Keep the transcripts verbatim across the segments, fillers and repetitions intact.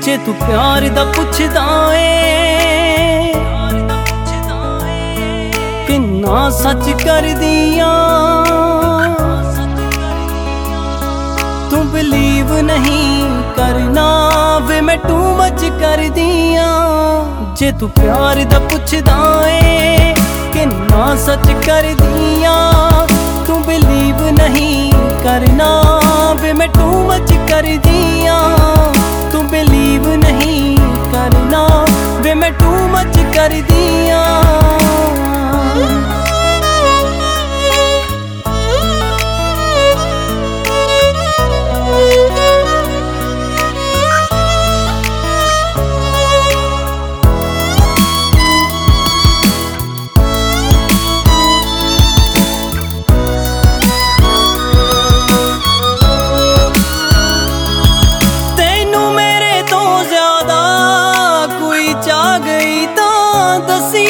जे तू प्यार दा पुछदा ए किन्ना सच कर दिया, तू बिलीव नहीं करना वे मैं टू मच कर दिया। जे तू प्यार दा पुछदा ए किन्ना सच कर दिया, तू बिलीव नहीं करना वे मैं टू मच कर दिया। तू बिलीव नहीं करना वे मैं टू मच कर दिया। चाह गई तां दसी,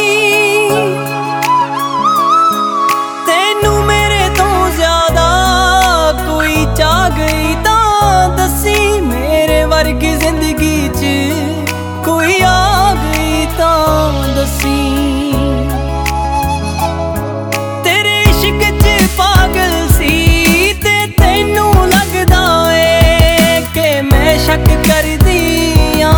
तेनू मेरे तो ज्यादा कोई चाह गई तां दसी। मेरे वर्गी जिंदगी च कोई आ गई तां दसी। तेरे इश्क च पागल सी ते तेनू लगदा ए कि मैं शक कर दिया।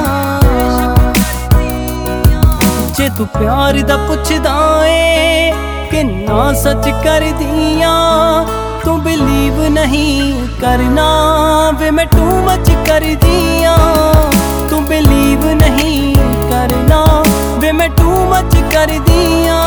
जे तू प्यार दा पुछदा ए किन्ना सच कर दिया, तू बिलीव नहीं करना वे मैं टू मच कर दिया। तू बिलीव नहीं करना वे मैं टू मच कर दिया।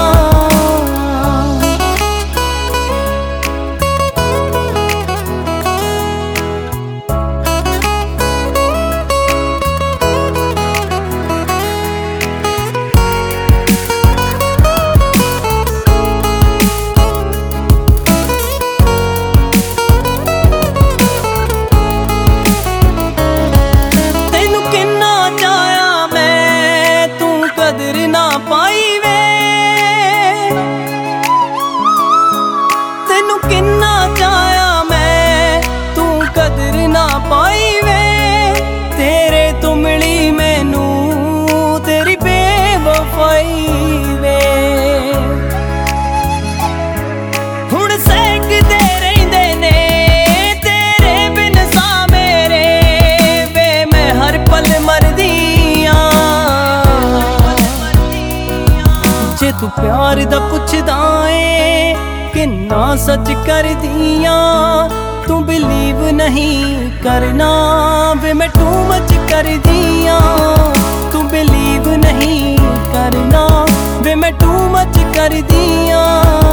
जे तू प्यार दा पुछदा ए किन्ना सच कर दिया, तू बिलीव नहीं करना वे मैं टू मच कर दिया। तू बिलीव नहीं करना वे मैं टू मच कर दिया।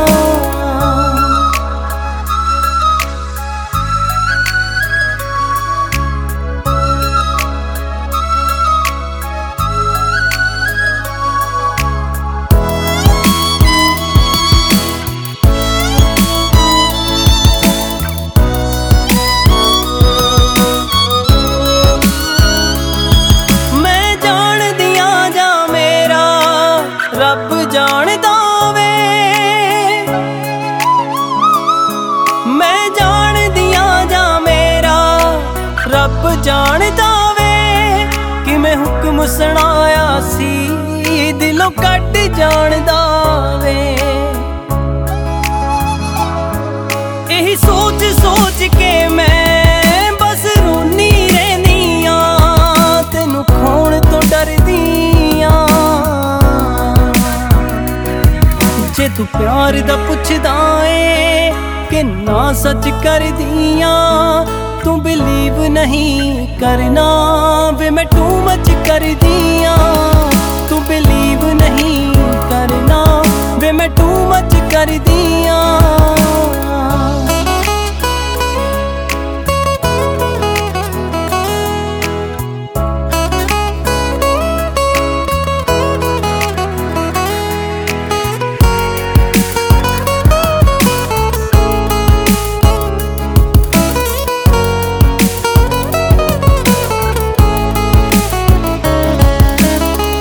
रब जानदा वे मैं जान दिया जा मेरा, रब जानदा वे कि मैं हुक्म सुनाया सी दिलों कट जानदा वे। यही सोच सोच के मैं बस रोनी रहनी आ, तेनू खोण तो डरदी आ। जे तू प्यार दा पुछदा ए किन्ना सच कर दिया, तू बिलीव नहीं करना वे मैं टू मच कर दिया। तू बिलीव नहीं करना वे मैं टू मच कर दिया।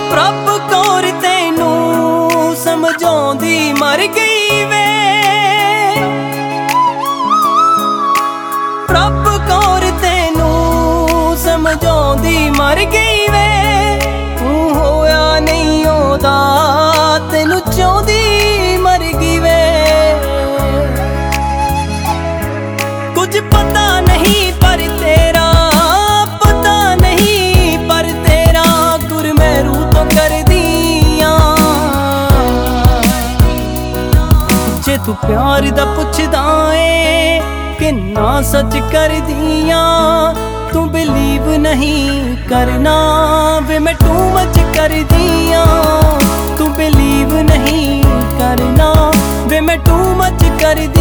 समझाउंदी मर गई वे मर गई वे तू होया नहीं ओदा तेनू चाहदी मर गई वे कुछ पता नहीं पर तेरा पता नहीं पर तेरा गुरमेरू तो कर दिया जे तू प्यार दा पुछदा ए किन्ना सच कर दिया तू बिलीव नहीं करना वे मैं टू मच कर दिया तू बिलीव नहीं करना वे मैं टू मच कर